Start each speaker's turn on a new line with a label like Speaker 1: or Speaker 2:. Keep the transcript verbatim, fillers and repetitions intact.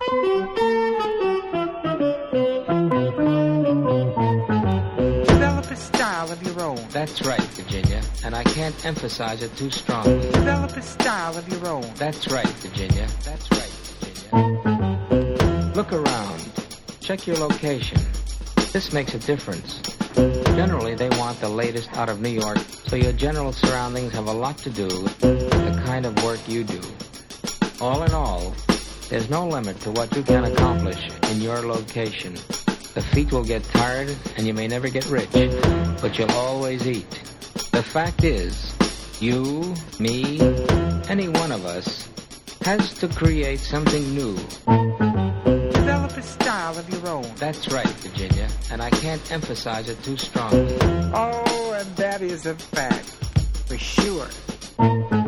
Speaker 1: Develop a style of your own.
Speaker 2: That's right, Virginia, and I can't emphasize it too strongly.
Speaker 1: Develop a style of your own.
Speaker 2: That's right, Virginia. That's right, Virginia. Look around. Check your location. This makes a difference. Generally, they want the latest out of New York, so your general surroundings have a lot to do with the kind of work you do. All in all, there's no limit to what you can accomplish in your location. The feet will get tired, and you may never get rich, but you'll always eat. The fact is, you, me, any one of us, has to create something new.
Speaker 1: Develop a style of your own.
Speaker 2: That's right, Virginia, and I can't emphasize it too strongly.
Speaker 1: Oh, and that is a fact, for sure.